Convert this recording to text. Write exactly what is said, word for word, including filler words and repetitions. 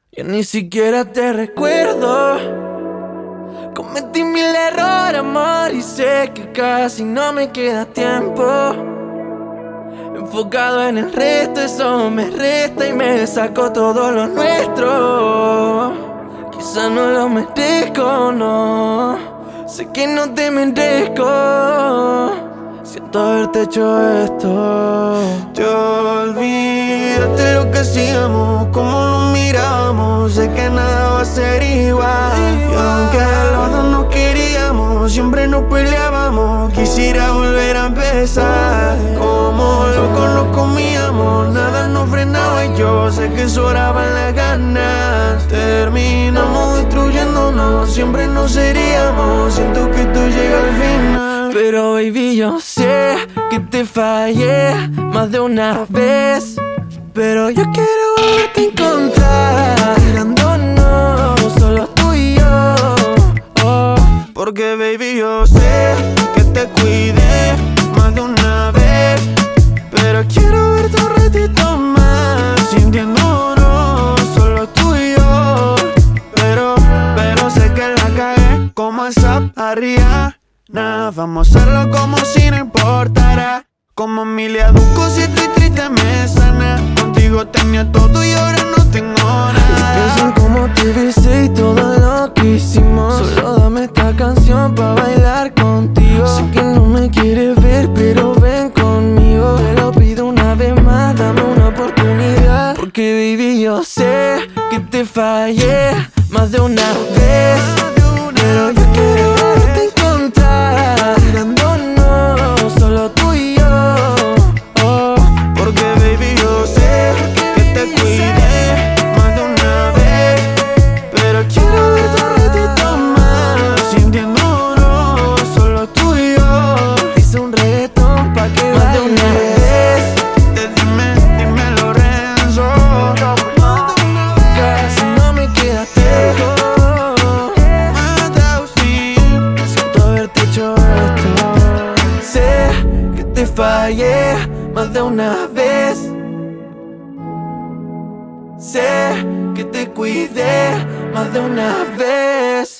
Yo ni siquiera te recuerdo. Cometí mil errores, amor, y sé que casi no me queda tiempo. Enfocado en el resto, eso me resta y me sacó todo lo nuestro. Quizá no lo merezco, no. Sé que no te merezco. Siento haberte hecho esto. Yo olvídate lo que hacíamos, cómo nos miramos. Sé que nada va a ser igual. Y aunque los dos no queríamos, siempre nos peleábamos. Quisiera volver a empezar. Como locos nos comíamos, nada nos frenaba. Y yo sé que sobraban las ganas. Terminamos destruyéndonos, siempre nos seríamos. Siento que tú llegas al final. Pero baby, yo sé que te fallé más de una vez, pero yo quiero volverte a encontrar, mirándonos solo tú y yo, oh. Porque baby, yo sé que te cuidé más de una vez, pero quiero verte un ratito más, sintiéndonos solo tú y yo. Pero, pero sé que la cagué como esa arriba. Nada, vamos a hacerlo como si no importara. Como Emilia Duco, si estoy triste me sana. Contigo tenía todo y ahora no tengo nada. Pienso en cómo te besé y todo lo que hicimos. Solo dame esta canción pa' bailar contigo. Sé que no me quieres ver, pero ven conmigo. Te lo pido una vez más, dame una oportunidad. Porque baby, yo sé que te fallé más de una vez, pero yo quiero verte encontrar, mirándonos solo tú y yo, oh. Porque baby, yo sé que te cuidé más de una vez, pero quiero verte un ratito más, sintiéndonos solo tú y yo. Hice un reggaetón pa' que Más de una bailes. vez, te dime, dime Lorenzo. Casi no me queda tiempo. Siento haberte hecho esto. Sé que te fallé más de una vez. Sé que te cuidé más de una vez.